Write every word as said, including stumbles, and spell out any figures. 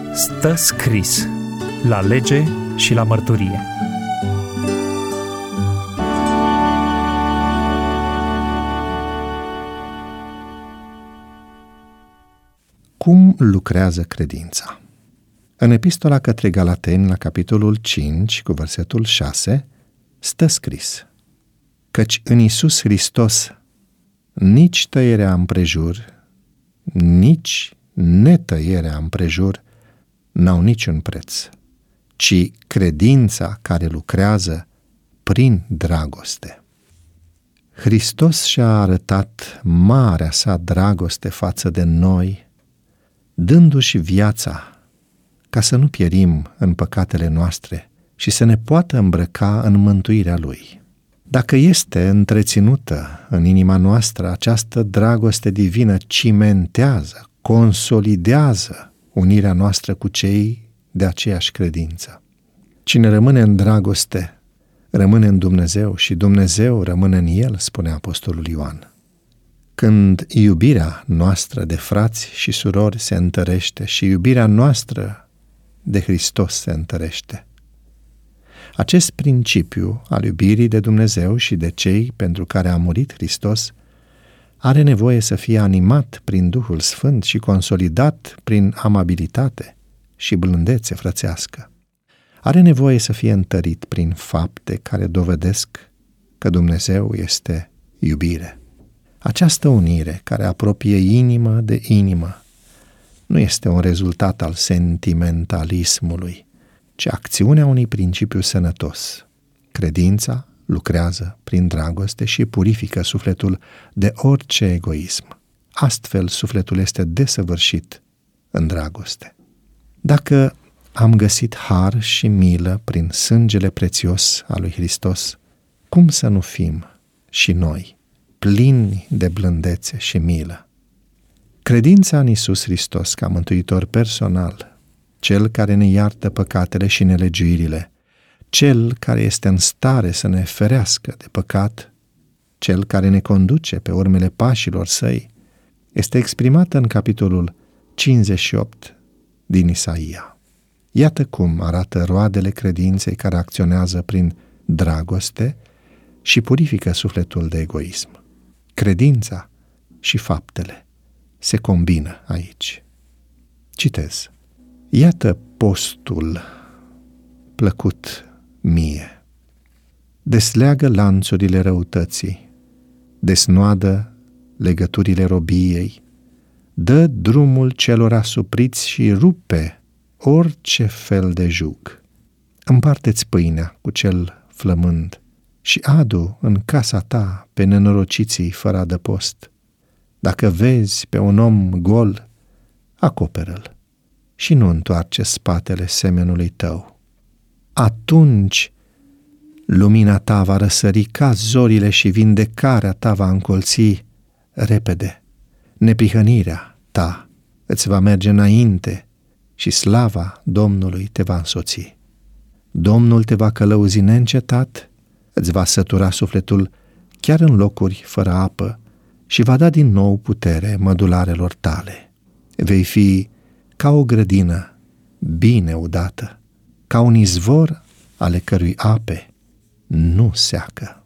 Stă scris la lege și la mărturie. Cum lucrează credința? În epistola către Galateni, la capitolul cinci, cu versetul șase, stă scris: căci în Iisus Hristos nici tăierea împrejur, nici netăierea împrejur n-au niciun preț, ci credința care lucrează prin dragoste. Hristos și-a arătat marea sa dragoste față de noi, dându-și viața ca să nu pierim în păcatele noastre și să ne poată îmbrăca în mântuirea Lui. Dacă este întreținută în inima noastră, această dragoste divină cimentează, consolidează unirea noastră cu cei de aceeași credință. Cine rămâne în dragoste, rămâne în Dumnezeu și Dumnezeu rămâne în El, spune Apostolul Ioan. Când iubirea noastră de frați și surori se întărește și iubirea noastră de Hristos se întărește, acest principiu al iubirii de Dumnezeu și de cei pentru care a murit Hristos are nevoie să fie animat prin Duhul Sfânt și consolidat prin amabilitate și blândețe frățească. Are nevoie să fie întărit prin fapte care dovedesc că Dumnezeu este iubire. Această unire care apropie inimă de inimă nu este un rezultat al sentimentalismului, ci acțiunea unui principiu sănătos. Credința lucrează prin dragoste și purifică sufletul de orice egoism. Astfel, sufletul este desăvârșit în dragoste. Dacă am găsit har și milă prin sângele prețios al lui Hristos, cum să nu fim și noi plini de blândețe și milă? Credința în Iisus Hristos ca mântuitor personal, Cel care ne iartă păcatele și nelegiuirile, Cel care este în stare să ne ferească de păcat, Cel care ne conduce pe urmele pașilor Săi, este exprimată în capitolul cincizeci și opt din Isaia. Iată cum arată roadele credinței care acționează prin dragoste și purifică sufletul de egoism. Credința și faptele se combină aici. Citez: iată postul plăcut mie. Desleagă lanțurile răutății, desnoadă legăturile robiei, dă drumul celor asupriți și rupe orice fel de jug. Împarte-ți pâinea cu cel flămând și adu în casa ta pe nenorociții fără adăpost. Dacă vezi pe un om gol, acoperă-l și nu întoarce spatele semenului tău. Atunci lumina ta va răsări ca zorile și vindecarea ta va încolți repede. Neprihănirea ta îți va merge înainte și slava Domnului te va însoți. Domnul te va călăuzi neîncetat, îți va sătura sufletul chiar în locuri fără apă și va da din nou putere mădularelor tale. Vei fi ca o grădină bine udată, ca un izvor ale cărui ape nu seacă.